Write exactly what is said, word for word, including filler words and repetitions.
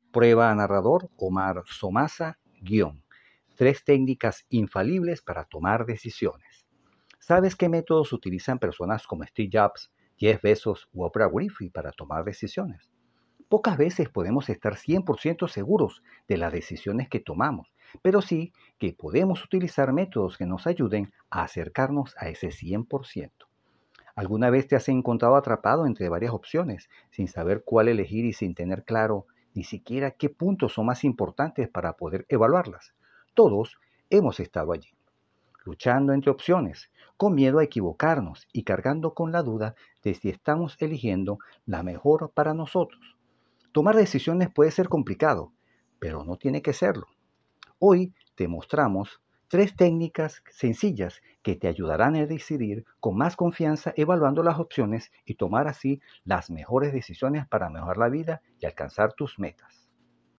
Prueba narrador Omar Somasa, guión. Tres técnicas infalibles para tomar decisiones. ¿Sabes qué métodos utilizan personas como Steve Jobs, Jeff Bezos u Oprah Winfrey para tomar decisiones? Pocas veces podemos estar cien por ciento seguros de las decisiones que tomamos, pero sí que podemos utilizar métodos que nos ayuden a acercarnos a ese cien por ciento. ¿Alguna vez te has encontrado atrapado entre varias opciones, sin saber cuál elegir y sin tener claro ni siquiera qué puntos son más importantes para poder evaluarlas? Todos hemos estado allí, luchando entre opciones, con miedo a equivocarnos y cargando con la duda de si estamos eligiendo la mejor para nosotros. Tomar decisiones puede ser complicado, pero no tiene que serlo. Hoy te mostramos tres técnicas sencillas que te ayudarán a decidir con más confianza evaluando las opciones y tomar así las mejores decisiones para mejorar la vida y alcanzar tus metas.